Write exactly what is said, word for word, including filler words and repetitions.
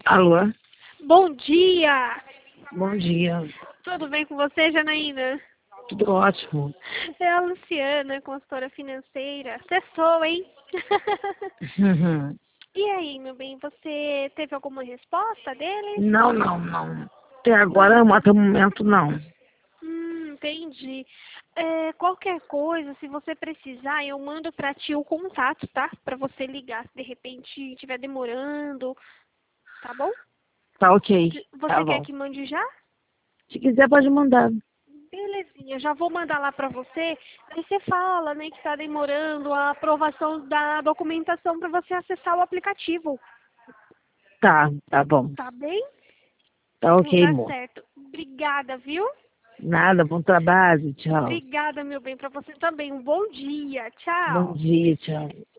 Alô? Bom dia! Bom dia. Tudo bem com você, Janaína? Tudo ótimo. É a Luciana, consultora financeira. Cessou, hein? Uhum. E aí, meu bem, você teve alguma resposta dele? Não, não, não. Até agora, até o momento, não. Hum, entendi. É, qualquer coisa, se você precisar, eu mando pra ti o contato, tá? Pra você ligar, se de repente estiver demorando, tá bom? Tá ok. Você Tá quer bom. que mande já? Se quiser, pode mandar. Belezinha, já vou mandar lá pra você. Aí você fala, né, que tá demorando a aprovação da documentação pra você acessar o aplicativo. Tá, tá bom. Tá bem? Tá Então ok, tá amor. certo. Obrigada, viu? Nada, bom trabalho. Tchau. Obrigada, meu bem, pra você também. Um bom dia. Bom Tchau. dia, tchau.